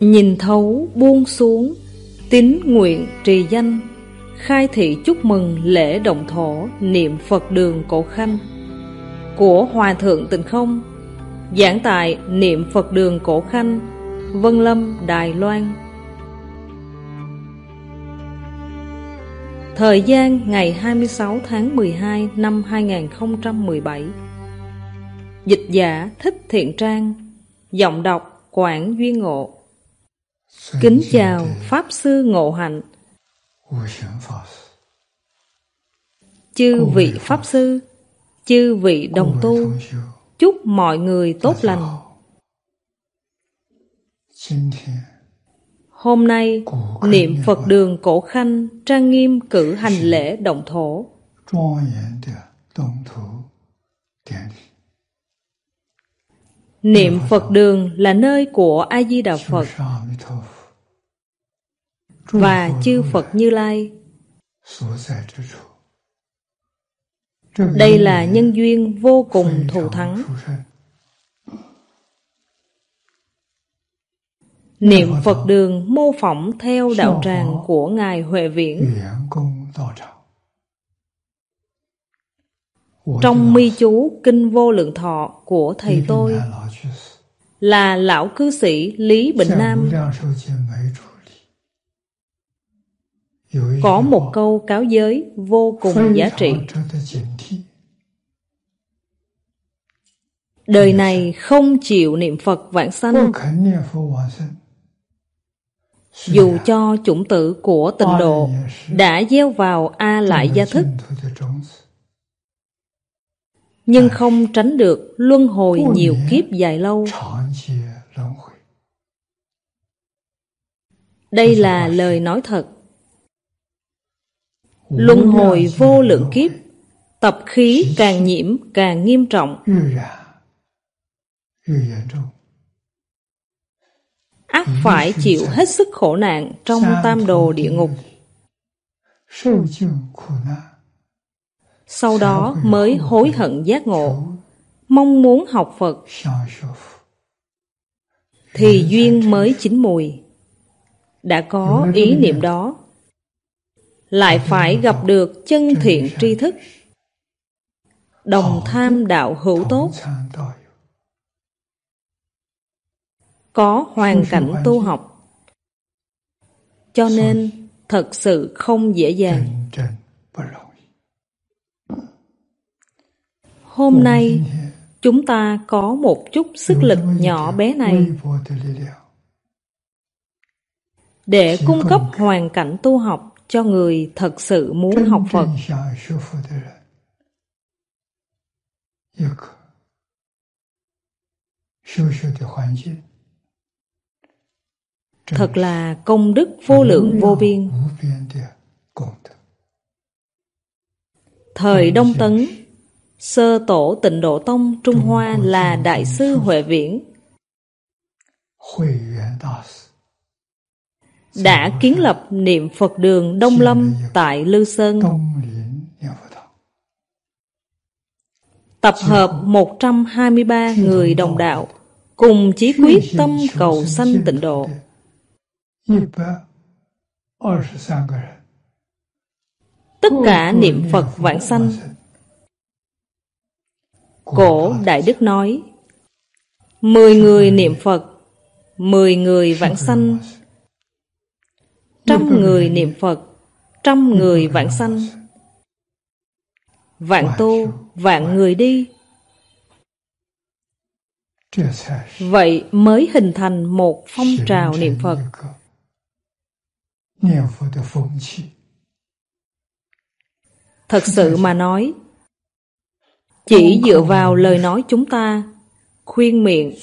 Nhìn thấu buông xuống, tín nguyện trì danh, khai thị chúc mừng lễ động thổ niệm Phật đường Cổ Khanh của Hòa Thượng Tịnh Không, giảng tại niệm Phật đường Cổ Khanh, Vân Lâm, Đài Loan. Thời gian ngày 26 tháng 12 năm 2017. Dịch giả Thích Thiện Trang, giọng đọc Quảng Duyên Ngộ. Kính chào Pháp Sư Ngộ Hạnh, chư vị Pháp Sư, chư vị đồng tu, chúc mọi người tốt lành. Hôm nay, niệm Phật đường Cổ Khanh trang nghiêm cử hành lễ động thổ. Niệm Phật đường là nơi của A-di-đà Phật và chư Phật Như Lai. Đây là nhân duyên vô cùng thù thắng. Niệm Phật đường mô phỏng theo đạo tràng của Ngài Huệ Viễn. Trong mi chú Kinh Vô Lượng Thọ của thầy tôi là lão cư sĩ Lý Bình Nam có một câu cáo giới vô cùng giá trị. Đời này không chịu niệm Phật vãng sanh, dù cho chủng tử của tịnh độ đã gieo vào A Lại Gia thức, nhưng không tránh được luân hồi nhiều kiếp dài lâu. Đây là lời nói thật. Luân hồi vô lượng kiếp, tập khí càng nhiễm càng nghiêm trọng, ắt phải chịu hết sức khổ nạn trong tam đồ địa ngục. Sau đó mới hối hận giác ngộ, mong muốn học Phật, thì duyên mới chín mùi. Đã có ý niệm đó, lại phải gặp được chân thiện tri thức, đồng tham đạo hữu tốt, có hoàn cảnh tu học, cho nên thật sự không dễ dàng. Hôm nay chúng ta có một chút sức lực nhỏ bé này để cung cấp hoàn cảnh tu học cho người thật sự muốn học Phật. Thật là công đức vô lượng vô biên. Thời Đông Tấn, sơ tổ Tịnh Độ Tông Trung Hoa là Đại sư Huệ Viễn đã kiến lập niệm Phật đường Đông Lâm tại Lư Sơn, tập hợp 123 người đồng đạo cùng chí quyết tâm cầu sanh tịnh độ. Tất cả niệm Phật vãng sanh. Cổ Đại Đức nói, 10 người niệm Phật, 10 người vãng sanh. 100 người niệm Phật, 100 người vãng sanh. Vạn tu, vạn người đi. Vậy mới hình thành một phong trào niệm Phật. Thật sự mà nói, chỉ dựa vào lời nói chúng ta khuyên miệng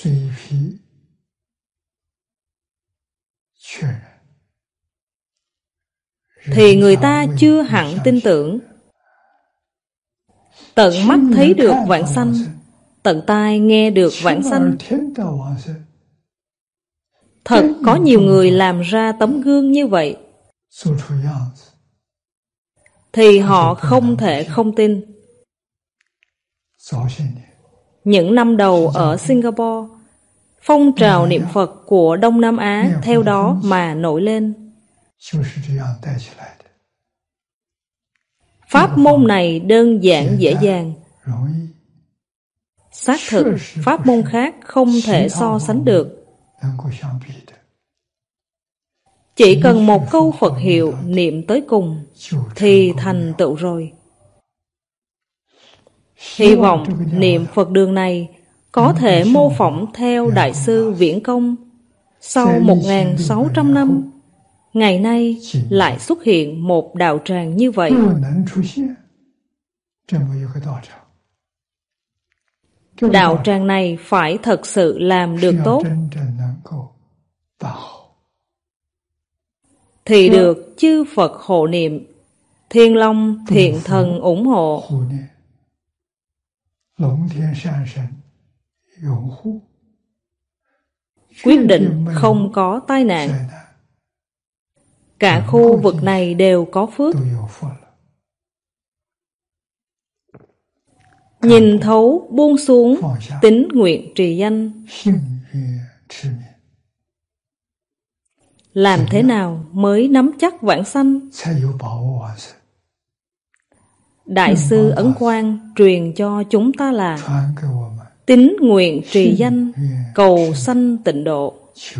thì người ta chưa hẳn tin tưởng. Tận mắt thấy được vãng sanh, tận tai nghe được vãng sanh. Thật có nhiều người làm ra tấm gương như vậy, thì họ không thể không tin. Những năm đầu ở Singapore, Phong trào niệm Phật của Đông Nam Á theo đó mà nổi lên. Pháp môn này đơn giản dễ dàng. Xác thực, pháp môn khác không thể so sánh được. Chỉ cần một câu Phật hiệu niệm tới cùng thì thành tựu rồi. Hy vọng niệm Phật đường này có thể mô phỏng theo Đại sư Viễn Công. Sau 1.600 năm, ngày nay lại xuất hiện một đạo tràng như vậy. Đạo tràng này phải thật sự làm được tốt thì được chư Phật hộ niệm, Thiên Long Thiện Thần ủng hộ. Quyết định không có tai nạn. Cả khu vực này đều có phước. Nhìn thấu buông xuống, tín nguyện trì danh. Làm thế nào mới nắm chắc vãng sanh? Đại sư Ấn Quang truyền cho chúng ta là tín nguyện trì danh, cầu sanh tịnh độ.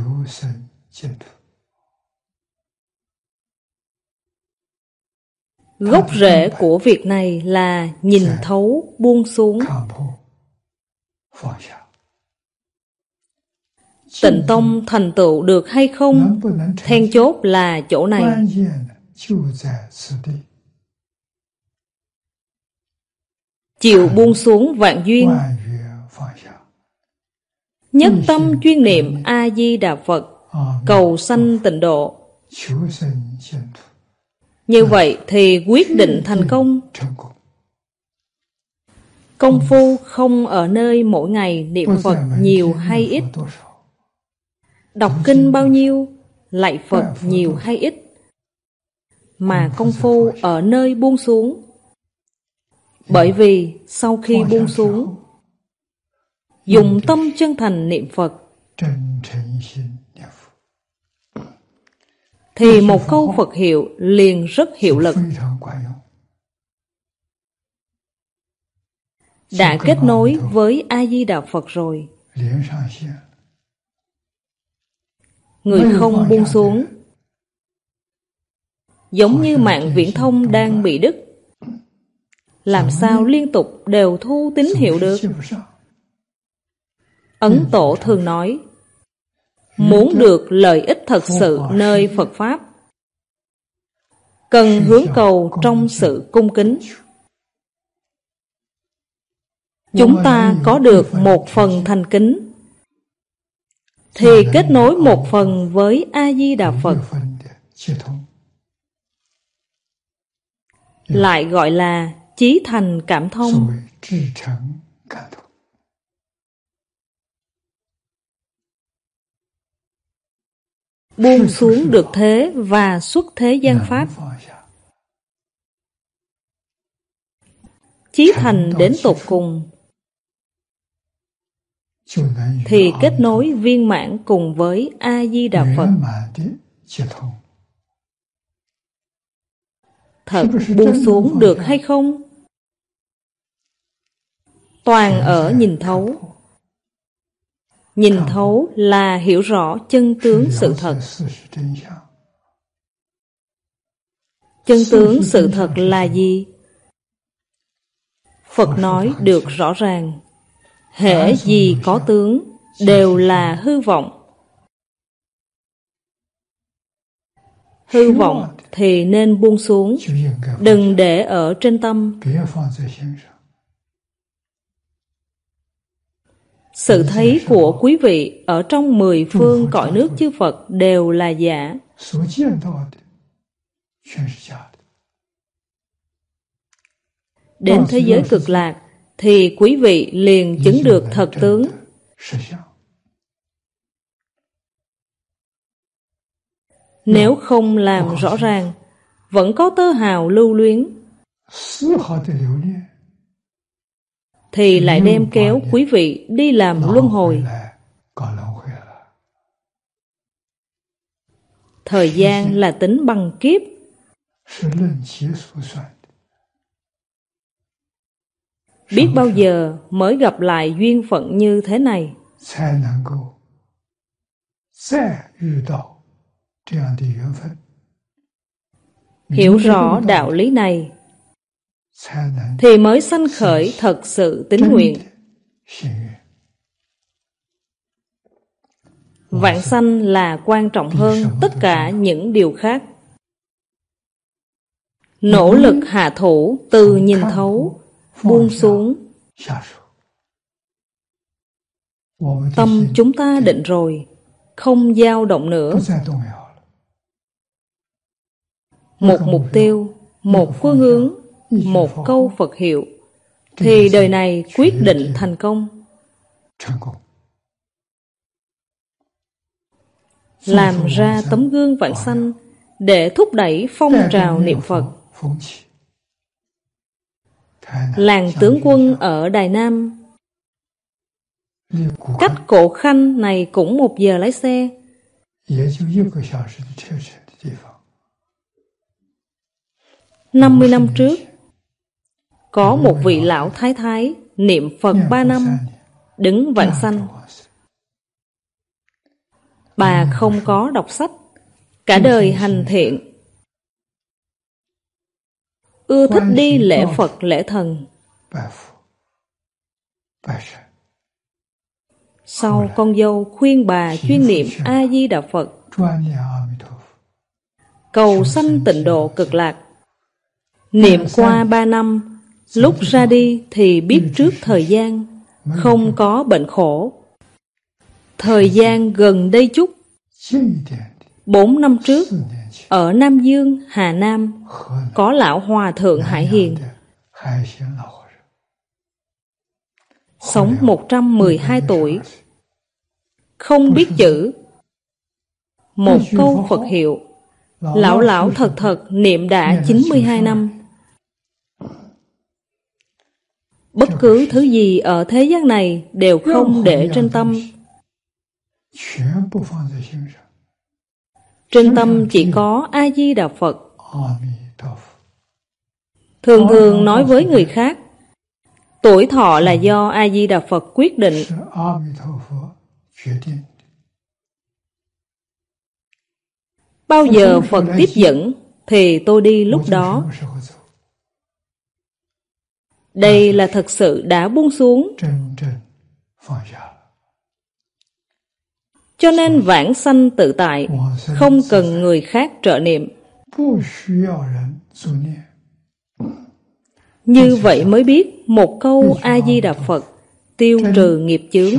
Gốc rễ của việc này là nhìn thấu buông xuống. Tịnh tông thành tựu được hay không, then chốt là chỗ này. Chịu buông xuống vạn duyên, nhất tâm chuyên niệm A-di-đà Phật, cầu sanh tịnh độ. Như vậy thì quyết định thành công. Công phu không ở nơi mỗi ngày niệm Phật nhiều hay ít, đọc kinh bao nhiêu, lạy Phật nhiều hay ít, mà công phu ở nơi buông xuống. Bởi vì sau khi buông xuống, dùng tâm chân thành niệm Phật, thì một câu Phật hiệu liền rất hiệu lực. Đã kết nối với A-di-đà Phật rồi, người không buông xuống, giống như mạng viễn thông đang bị đứt, làm sao liên tục đều thu tín hiệu được? Ấn Tổ thường nói, muốn được lợi ích thật sự nơi Phật Pháp, cần hướng cầu trong sự cung kính. Chúng ta có được một phần thành kính, thì kết nối một phần với A-di-đà Phật, lại gọi là chí thành cảm thông. Buông xuống được thế và xuất thế gian Pháp. Chí thành đến tột cùng, thì kết nối viên mãn cùng với A-di-đà Phật. Thật buông xuống được hay không? Toàn ở nhìn thấu. Nhìn thấu là hiểu rõ chân tướng sự thật. Chân tướng sự thật là gì? Phật nói được rõ ràng. Hễ gì có tướng đều là hư vọng. Hư vọng thì nên buông xuống, đừng để ở trên tâm. Sự thấy của quý vị ở trong 10 phương cõi nước chư Phật đều là giả. Đến thế giới cực lạc thì quý vị liền chứng được thật tướng. Nếu không làm rõ ràng, vẫn có tơ hào lưu luyến, thì lại đem kéo quý vị đi làm luân hồi. Thời gian là tính bằng kiếp. Biết bao giờ mới gặp lại duyên phận như thế này. Hiểu rõ đạo lý này thì mới sanh khởi thật sự tín nguyện. Vãng sanh là quan trọng hơn tất cả những điều khác. Nỗ lực hạ thủ từ nhìn thấu, buông xuống. Tâm chúng ta định rồi, không dao động nữa. Một mục tiêu, một phương hướng, một câu Phật hiệu, thì đời này quyết định thành công. Làm ra tấm gương vãng sanh để thúc đẩy phong trào niệm Phật. Làng tướng quân ở Đài Nam, cách Cổ Khanh này cũng 1 giờ lái xe. 50 năm trước, có một vị lão thái thái niệm Phật 3 năm, đứng vãng sanh. Bà không có đọc sách, cả đời hành thiện, ưa thích đi lễ Phật lễ thần. Sau con dâu khuyên bà chuyên niệm A-di-đà Phật, cầu sanh tịnh độ cực lạc. Niệm qua 3 năm, lúc ra đi thì biết trước thời gian, không có bệnh khổ. Thời gian gần đây chút, 4 năm trước, ở Nam Dương, Hà Nam, có lão Hòa Thượng Hải Hiền, sống 112 tuổi, không biết chữ. Một câu Phật hiệu, lão thật thật niệm đã 92 năm. Bất cứ thứ gì ở thế gian này đều không để trên tâm. Trên tâm chỉ có A-di-đà Phật. Thường nói với người khác, tuổi thọ là do A-di-đà Phật quyết định. Bao giờ Phật tiếp dẫn thì tôi đi lúc đó. Đây là thật sự đã buông xuống. Cho nên vãng sanh tự tại, không cần người khác trợ niệm. Như vậy mới biết một câu A-di-đà Phật tiêu trừ nghiệp chướng.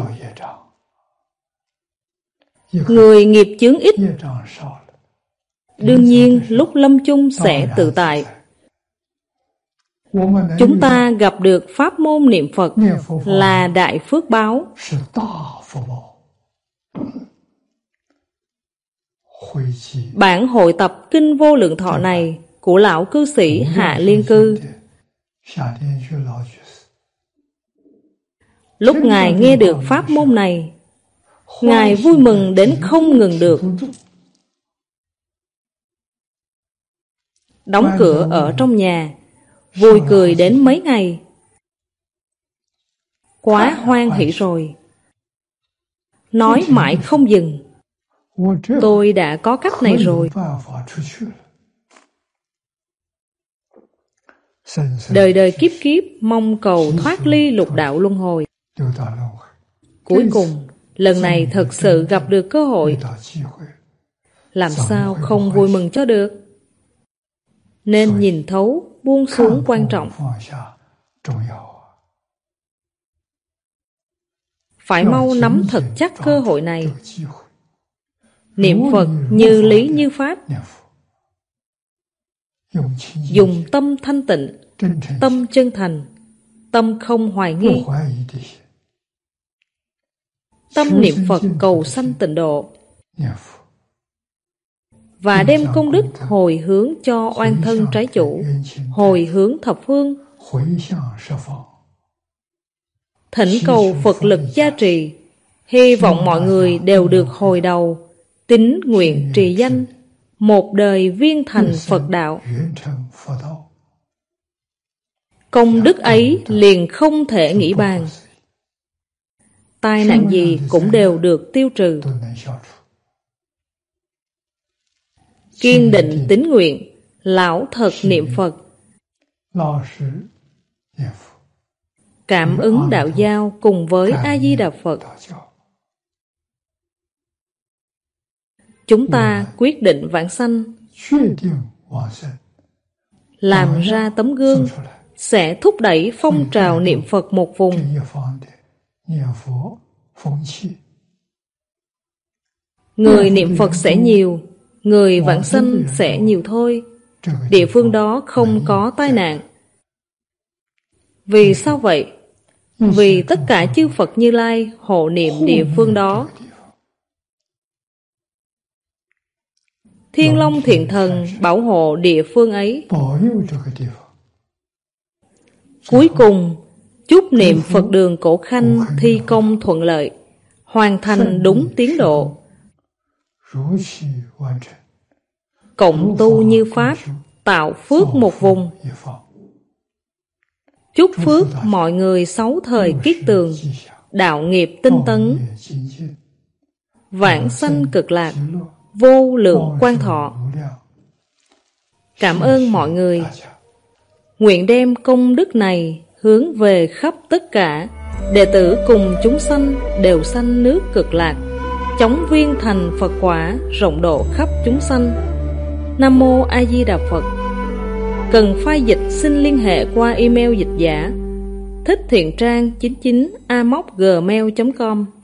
Người nghiệp chướng ít, đương nhiên lúc lâm chung sẽ tự tại. Chúng ta gặp được pháp môn niệm Phật là đại phước báo. Bản hội tập Kinh Vô Lượng Thọ này của lão cư sĩ Hạ Liên Cư, lúc Ngài nghe được pháp môn này, Ngài vui mừng đến không ngừng được. Đóng cửa ở trong nhà, vui cười đến mấy ngày. Quá hoan hỷ rồi. Nói mãi không dừng. Tôi đã có cách này rồi. Đời đời kiếp kiếp mong cầu thoát ly lục đạo luân hồi. Cuối cùng, lần này thật sự gặp được cơ hội. Làm sao không vui mừng cho được? Nên nhìn thấu, buông xuống quan trọng. Phải mau nắm thật chắc cơ hội này. Niệm Phật như lý như pháp. Dùng tâm thanh tịnh, tâm chân thành, tâm không hoài nghi. Tâm niệm Phật cầu sanh tịnh độ. Và đem công đức hồi hướng cho oan thân trái chủ, hồi hướng thập phương, thỉnh cầu Phật lực gia trì, hy vọng mọi người đều được hồi đầu, tín nguyện trì danh, một đời viên thành Phật đạo. Công đức ấy liền không thể nghĩ bàn. Tai nạn gì cũng đều được tiêu trừ. Kiên định tín nguyện, lão thật niệm Phật. Cảm ứng đạo giao cùng với A-di-đà Phật. Chúng ta quyết định vãng sanh, làm ra tấm gương, sẽ thúc đẩy phong trào niệm Phật một vùng. Người niệm Phật sẽ nhiều, người vãng sanh sẽ nhiều thôi. Địa phương đó không có tai nạn. Vì sao vậy? Vì tất cả chư Phật Như Lai hộ niệm địa phương đó. Thiên Long Thiện Thần bảo hộ địa phương ấy. Cuối cùng, chúc niệm Phật đường Cổ Khanh thi công thuận lợi, hoàn thành đúng tiến độ. Cộng tu như Pháp, tạo phước một vùng. Chúc phước mọi người sáu thời kiết tường, đạo nghiệp tinh tấn, vãng sanh cực lạc, vô lượng quan thọ. Cảm ơn mọi người. Nguyện đem công đức này hướng về khắp tất cả đệ tử cùng chúng sanh đều sanh nước cực lạc, chóng viên thành Phật quả, rộng độ khắp chúng sanh. Nam mô A Di Đà Phật. Cần file dịch xin liên hệ qua email dịch giả thích thiện trang 99 gmail.com.